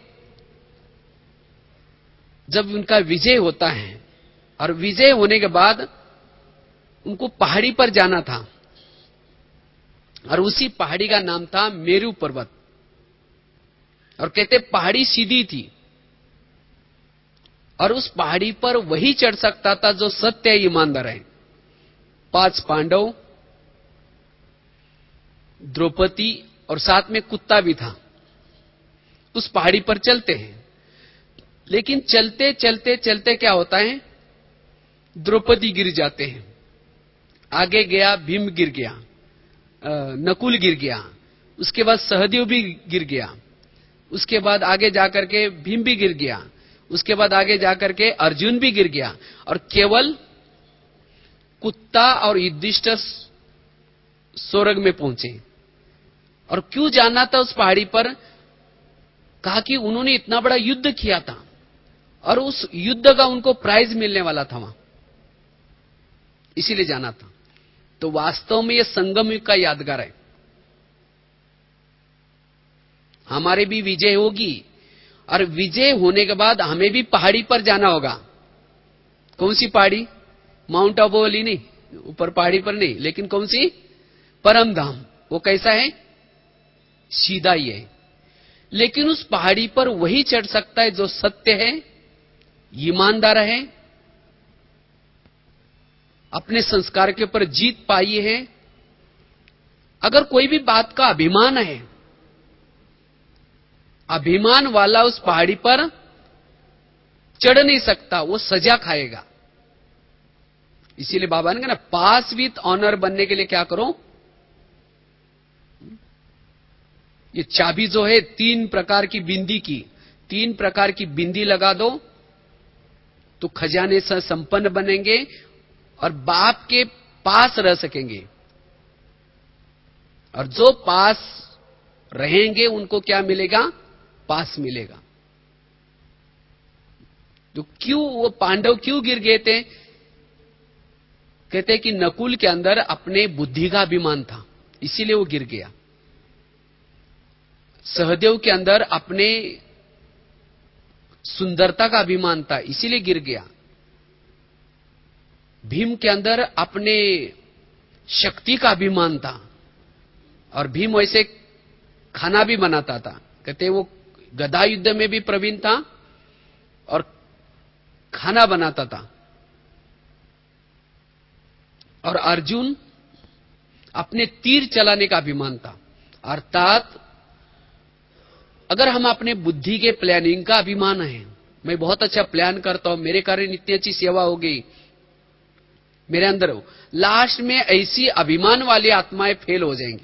[SPEAKER 1] जब उनका विजय होता है और विजय होने के बाद उनको पहाड़ी पर जाना था, और उसी पहाड़ी का नाम था मेरू पर्वत। और कहते पहाड़ी सीधी थी, और उस पहाड़ी पर वही चढ़ सकता था जो सत्य ईमानदार है। 5 पांडव, द्रौपदी और साथ में कुत्ता भी था। उस पहाड़ी पर चलते हैं, लेकिन चलते चलते चलते क्या होता है? द्रौपदी गिर जाते हैं। आगे गया भीम गिर गया, नकुल गिर गया, उसके बाद सहदेव भी गिर गया, उसके बाद आगे जाकर के भीम भी गिर गया, उसके बाद आगे जाकर के अर्जुन भी गिर गया, और केवल कुत्ता और युधिष्ठिर स्वर्ग में पहुंचे। और क्यों जाना था उस पहाड़ी पर? कहा कि उन्होंने इतना बड़ा युद्ध किया था और उस युद्ध का उनको प्राइज मिलने वाला था वहां, इसीलिए जाना था। तो वास्तव में यह संगम युग का यादगार है। हमारे भी विजय होगी, और विजय होने के बाद हमें भी पहाड़ी पर जाना होगा। कौन सी पहाड़ी? माउंट आबू वाली नहीं, ऊपर पहाड़ी पर नहीं, लेकिन कौन सी? परम धाम। वो कैसा है? सीधा ही है। लेकिन उस पहाड़ी पर वही चढ़ सकता है जो सत्य है, ईमानदार है, अपने संस्कार के ऊपर जीत पाई है। अगर कोई भी बात का अभिमान है, अभिमान वाला उस पहाड़ी पर चढ़ नहीं सकता, वो सजा खाएगा। इसीलिए बाबा ने कहा ना, पास विथ ऑनर बनने के लिए क्या करो? ये चाबी जो है 3 प्रकार की बिंदी की, 3 प्रकार की बिंदी लगा दो तो खजाने से संपन्न बनेंगे और बाप के पास रह सकेंगे। और जो पास रहेंगे उनको क्या मिलेगा? पास मिलेगा। तो क्यों वो पांडव क्यों गिर गए थे? कहते कि नकुल के अंदर अपने बुद्धि का अभिमान था, इसीलिए वो गिर गया। सहदेव के अंदर अपने सुंदरता का अभिमान था, इसीलिए गिर गया। भीम के अंदर अपने शक्ति का अभिमान था, और भीम वैसे खाना भी बनाता था। कहते वो गदा युद्ध में भी प्रवीण था और खाना बनाता था। और अर्जुन अपने तीर चलाने का अभिमान था। अर्थात अगर हम अपने बुद्धि के प्लानिंग का अभिमान है, मैं बहुत अच्छा प्लान करता हूं, मेरे कारण इतनी अच्छी सेवा हो गई, मेरे अंदर हो, लास्ट में ऐसी अभिमान वाली आत्माएं फेल हो जाएंगी।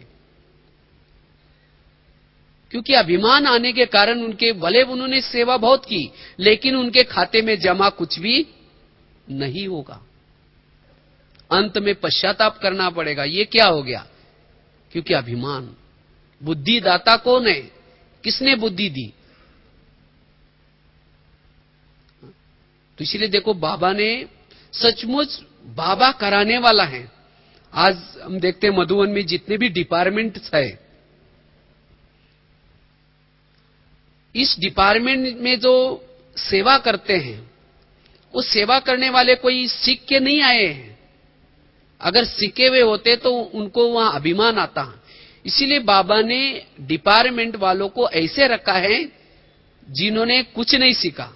[SPEAKER 1] क्योंकि अभिमान आने के कारण उनके भले उन्होंने सेवा बहुत की, लेकिन उनके खाते में जमा कुछ भी नहीं होगा। अंत में पश्चाताप करना पड़ेगा। ये क्या हो गया? क्योंकि अभिमान। बुद्धि दाता कौन है? किसने बुद्धि दी? तो इसलिए देखो, बाबा ने सचमुच बाबा कराने वाला है। आज हम देखते हैं मधुबन में जितने भी डिपार्टमेंट्स है, इस डिपार्टमेंट में जो सेवा करते हैं, वो सेवा करने वाले कोई सीख के नहीं आए हैं। अगर सीखे हुए होते तो उनको वहां अभिमान आता। इसीलिए बाबा ने डिपार्टमेंट वालों को ऐसे रखा है जिन्होंने कुछ नहीं सीखा,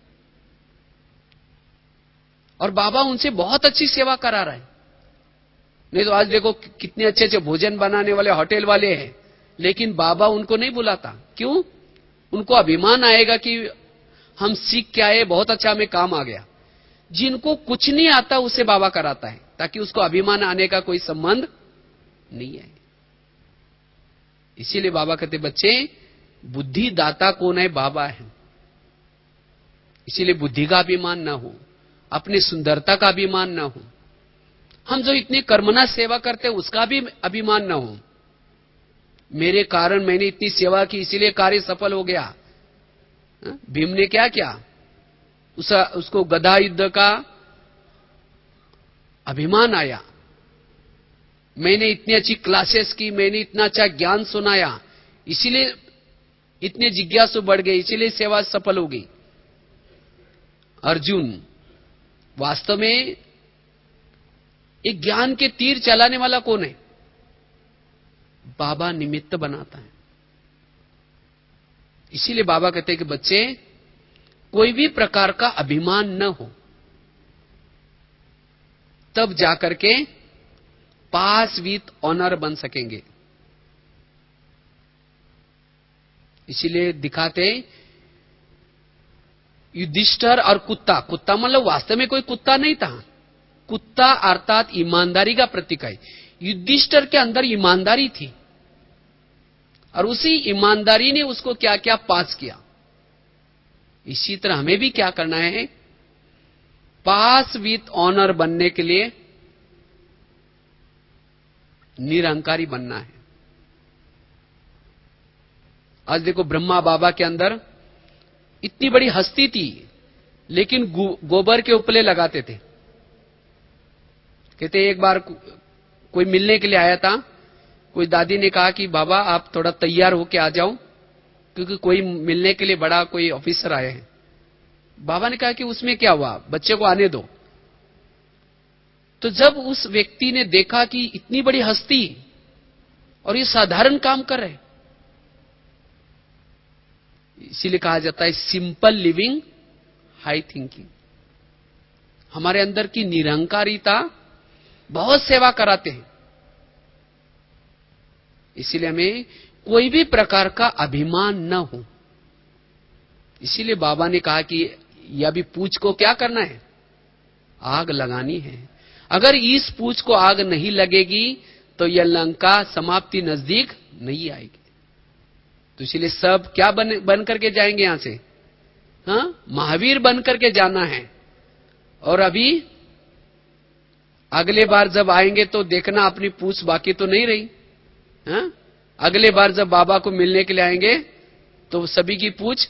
[SPEAKER 1] और बाबा उनसे बहुत अच्छी सेवा करा रहा है। नहीं तो आज देखो कितने अच्छे अच्छे भोजन बनाने वाले होटल वाले हैं, लेकिन बाबा उनको नहीं बुलाता। क्यों? उनको अभिमान आएगा कि हम सीख के आए, बहुत अच्छा हमें काम आ गया। जिनको कुछ नहीं आता उसे बाबा कराता है, ताकि उसको अभिमान आने का कोई संबंध नहीं है। इसीलिए बाबा कहते, बच्चे बुद्धि दाता कौन है? बाबा है। इसीलिए बुद्धि का अभिमान ना हो, अपनी सुंदरता का अभिमान ना हो, हम जो इतनी कर्मना सेवा करते हैं उसका भी अभिमान ना हो। मेरे कारण मैंने इतनी सेवा की, इसीलिए कार्य सफल हो गया। भीम ने क्या किया? उसको गदा युद्ध का अभिमान आया। मैंने इतनी अच्छी क्लासेस की, मैंने इतना अच्छा ज्ञान सुनाया, इसीलिए इतने जिज्ञासु बढ़ गए, इसीलिए सेवा सफल हो गई। अर्जुन वास्तव में एक ज्ञान के तीर चलाने वाला कौन है? बाबा निमित्त बनाता है। इसीलिए बाबा कहते हैं कि बच्चे कोई भी प्रकार का अभिमान न हो, तब जाकर के पास विथ ऑनर बन सकेंगे। इसीलिए दिखाते युधिष्ठिर और कुत्ता। कुत्ता मतलब वास्तव में कोई कुत्ता नहीं था, कुत्ता अर्थात ईमानदारी का प्रतीक है। युधिष्ठिर के अंदर ईमानदारी थी, और उसी ईमानदारी ने उसको क्या क्या पास किया। इसी तरह हमें भी क्या करना है? पास विथ ऑनर बनने के लिए निरंकारी बनना है। आज देखो, ब्रह्मा बाबा के अंदर इतनी बड़ी हस्ती थी, लेकिन गोबर के उपले लगाते थे। कहते एक बार कोई मिलने के लिए आया था, कोई दादी ने कहा कि बाबा आप थोड़ा तैयार होके आ जाओ, क्योंकि कोई मिलने के लिए बड़ा कोई ऑफिसर आए हैं। बाबा ने कहा कि उसमें क्या हुआ, बच्चे को आने दो। तो जब उस व्यक्ति ने देखा कि इतनी बड़ी हस्ती और ये साधारण काम कर रहे, इसीलिए कहा जाता है सिंपल लिविंग हाई थिंकिंग। हमारे अंदर की निरंकारिता बहुत सेवा कराते हैं। इसीलिए हमें कोई भी प्रकार का अभिमान न हो। इसीलिए बाबा ने कहा कि यह भी पूछ को क्या करना है? आग लगानी है। अगर इस पूछ को आग नहीं लगेगी तो यह लंका समाप्ति नजदीक नहीं आएगी। तो इसलिए सब क्या बन करके जाएंगे यहां से? हाँ, महावीर बन करके जाना है। और अभी अगले बार जब आएंगे तो देखना अपनी पूछ बाकी तो नहीं रही। हाँ? अगले बार जब बाबा को मिलने के लिए आएंगे तो सभी की पूछ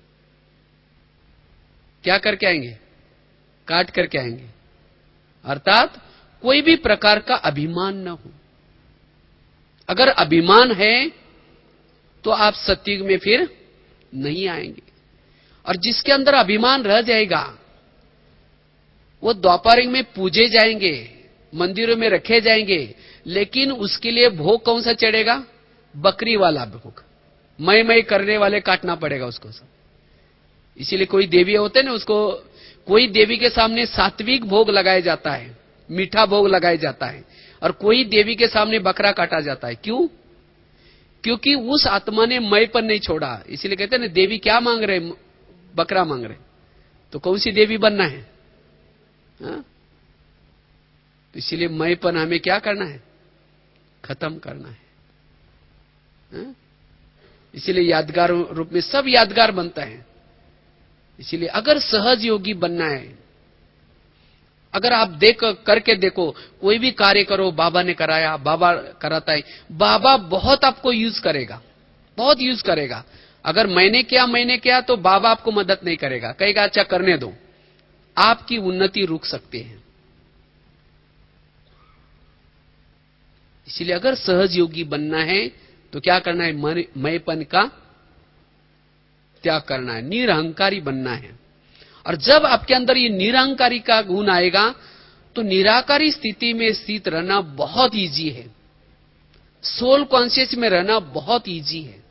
[SPEAKER 1] क्या करके आएंगे? काट करके आएंगे। अर्थात कोई भी प्रकार का अभिमान न हो। अगर अभिमान है तो आप सत्युग में फिर नहीं आएंगे। और जिसके अंदर अभिमान रह जाएगा वो द्वापर में पूजे जाएंगे, मंदिरों में रखे जाएंगे, लेकिन उसके लिए भोग कौन सा चढ़ेगा? बकरी वाला भोग। मई करने वाले काटना पड़ेगा उसको सब। इसीलिए कोई देवी होते हैं ना, उसको कोई देवी के सामने सात्विक भोग लगाया जाता है, मीठा भोग लगाया जाता है, और कोई देवी के सामने बकरा काटा जाता है। क्यों? क्योंकि उस आत्मा ने मय पर नहीं छोड़ा। इसीलिए कहते हैं ना, देवी क्या मांग रहे? बकरा मांग रहे। तो कौन सी देवी बनना है? हाँ? तो इसीलिए मयपन हमें क्या करना है? खत्म करना है। हाँ? इसीलिए यादगार रूप में सब यादगार बनता है। इसीलिए अगर सहज योगी बनना है अगर आप करके देखो, कोई भी कार्य करो, बाबा ने कराया, बाबा कराता है, बाबा बहुत आपको यूज करेगा, बहुत यूज करेगा। अगर मैंने किया तो बाबा आपको मदद नहीं करेगा, कहेगा अच्छा करने दो, आपकी उन्नति रुक सकती है। इसलिए अगर सहज योगी बनना है तो क्या करना है? मैंपन का त्याग करना है, निरहंकारी बनना है। और जब आपके अंदर ये निरहंकारी का गुण आएगा तो निराकारी स्थिति में स्थित रहना बहुत इजी है, सोल कॉन्शियस में रहना बहुत इजी है।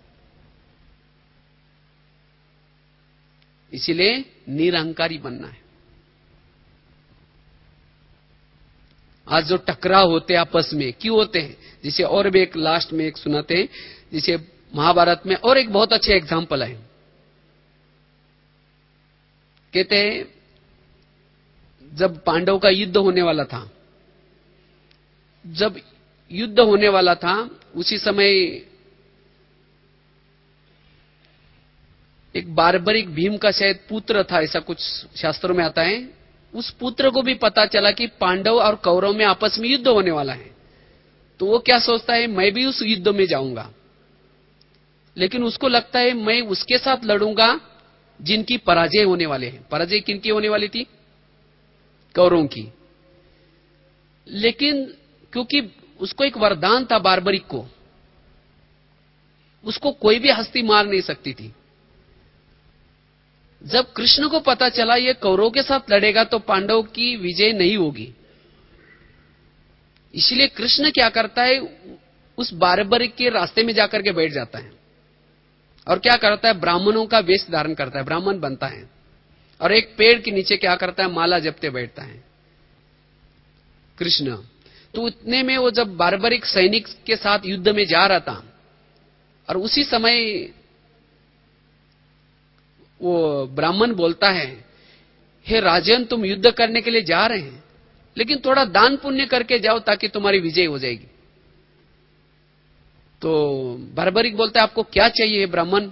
[SPEAKER 1] इसीलिए निरहंकारी बनना है। आज जो टकराव होते हैं आपस में, क्यों होते हैं? जिसे और भी एक लास्ट में एक सुनाते हैं, जिसे महाभारत में और एक बहुत अच्छे एग्जाम्पल है। कहते हैं जब पांडव का युद्ध होने वाला था, जब युद्ध होने वाला था उसी समय एक बार्बरिक भीम का शायद पुत्र था, ऐसा कुछ शास्त्रों में आता है। उस पुत्र को भी पता चला कि पांडव और कौरव में आपस में युद्ध होने वाला है, तो वो क्या सोचता है, मैं भी उस युद्ध में जाऊंगा। लेकिन उसको लगता है मैं उसके साथ लड़ूंगा जिनकी पराजय होने वाले हैं। पराजय किनकी होने वाली थी? कौरवों की। लेकिन क्योंकि उसको एक वरदान था बार्बरिक को, उसको कोई भी हस्ती मार नहीं सकती थी। जब कृष्ण को पता चला ये कौरवों के साथ लड़ेगा तो पांडव की विजय नहीं होगी, इसलिए कृष्ण क्या करता है, उस बार्बरिक के रास्ते में जाकर के बैठ जाता है और क्या करता है, ब्राह्मणों का वेश धारण करता है, ब्राह्मण बनता है और एक पेड़ के नीचे क्या करता है, माला जपते बैठता है कृष्ण। तो इतने में वो जब बार्बरिक सैनिक के साथ युद्ध में जा रहा था और उसी समय वो ब्राह्मण बोलता है, हे राजन, तुम युद्ध करने के लिए जा रहे हैं, लेकिन थोड़ा दान पुण्य करके जाओ ताकि तुम्हारी विजय हो जाएगी। तो बार्बरिक बोलता है, आपको क्या चाहिए ब्राह्मण?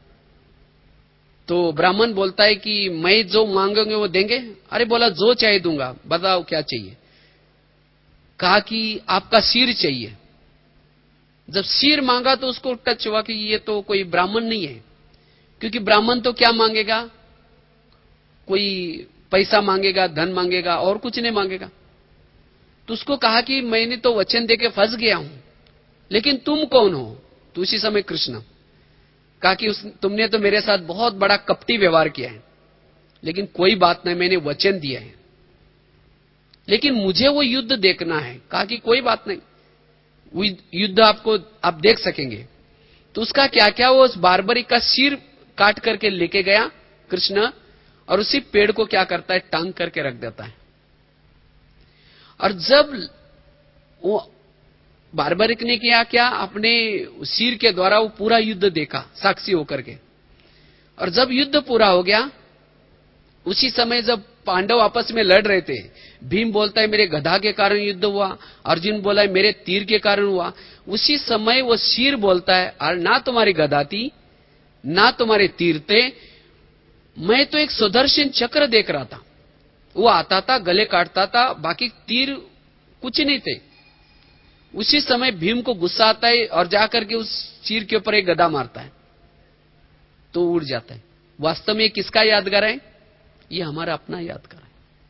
[SPEAKER 1] तो ब्राह्मण बोलता है कि मैं जो मांगेंगे वो देंगे। अरे बोला, जो चाहिए दूंगा, बताओ क्या चाहिए? कहा कि आपका सिर चाहिए। जब सिर मांगा तो उसको टच हुआ कि ये तो कोई ब्राह्मण नहीं है, क्योंकि ब्राह्मण तो क्या मांगेगा, कोई पैसा मांगेगा, धन मांगेगा और कुछ नहीं मांगेगा। तो उसको कहा कि मैंने तो वचन देके फंस गया हूं, लेकिन तुम कौन हो? तो उसी समय कृष्ण कहा कि तुमने तो मेरे साथ बहुत बड़ा कपटी व्यवहार किया है, लेकिन कोई बात नहीं, मैंने वचन दिया है, लेकिन मुझे वो युद्ध देखना है। कहा कि कोई बात नहीं, वो युद्ध आपको आप देख सकेंगे। तो उसका क्या क्या, वो उस बार्बरिक का सिर काट करके लेके गया कृष्ण और उसी पेड़ को क्या करता है, टांग करके रख देता है। और जब वो बार्बरिक ने किया क्या, अपने सिर के द्वारा वो पूरा युद्ध देखा साक्षी होकर के। और जब युद्ध पूरा हो गया, उसी समय जब पांडव आपस में लड़ रहे थे, भीम बोलता है मेरे गधा के कारण युद्ध हुआ, अर्जुन बोला है मेरे तीर के कारण हुआ। उसी समय वो सिर बोलता है, और ना तुम्हारी गधा थी ना तुम्हारे तीर थे, मैं तो एक सुदर्शन चक्र देख रहा था, वो आता था गले काटता था, बाकी तीर कुछ नहीं थे। उसी समय भीम को गुस्सा आता है और जाकर के उस सिर के ऊपर एक गदा मारता है तो उड़ जाता है। वास्तव में किसका यादगार है? ये हमारा अपना यादगार है।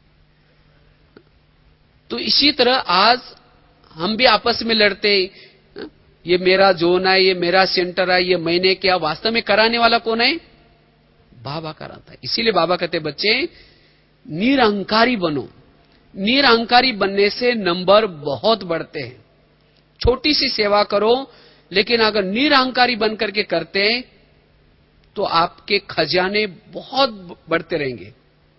[SPEAKER 1] तो इसी तरह आज हम भी आपस में लड़ते, ये मेरा जोन है, ये मेरा सेंटर है, ये मैंने क्या, वास्तव में कराने वाला कौन है? बाबा कराता है। इसीलिए बाबा कहते बच्चे निरहंकारी बनो। निरहंकारी बनने से नंबर बहुत बढ़ते हैं। छोटी सी सेवा करो, लेकिन अगर निरहंकारी बन करके करते हैं तो आपके खजाने बहुत बढ़ते रहेंगे।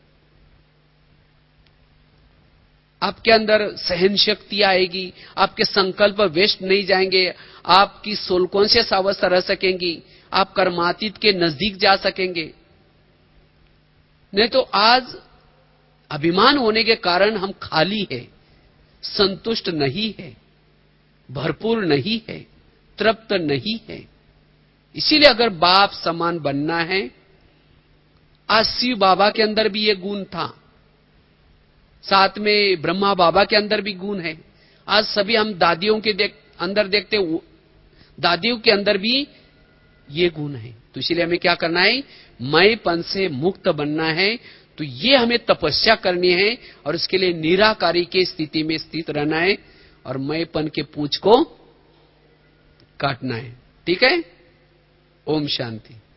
[SPEAKER 1] आपके अंदर सहन शक्ति आएगी, आपके संकल्प वेस्ट नहीं जाएंगे, आपकी सोल कॉन्शियस अवस्था रह सकेंगी, आप कर्मातीत के नजदीक जा सकेंगे। नहीं तो आज अभिमान होने के कारण हम खाली है, संतुष्ट नहीं है, भरपूर नहीं है, तृप्त नहीं है। इसीलिए अगर बाप समान बनना है, आज शिव बाबा के अंदर भी ये गुण था। साथ में ब्रह्मा बाबा के अंदर भी गुण है। आज सभी हम दादियों के अंदर देखते, दादियों के अंदर भी ये गुण है। तो इसलिए हमें क्या करना है, मैंपन से मुक्त बनना है। तो ये हमें तपस्या करनी है और उसके लिए निराकारी की स्थिति में स्थित रहना है और मैंपन के पूंछ को काटना है। ठीक है। ओम शांति।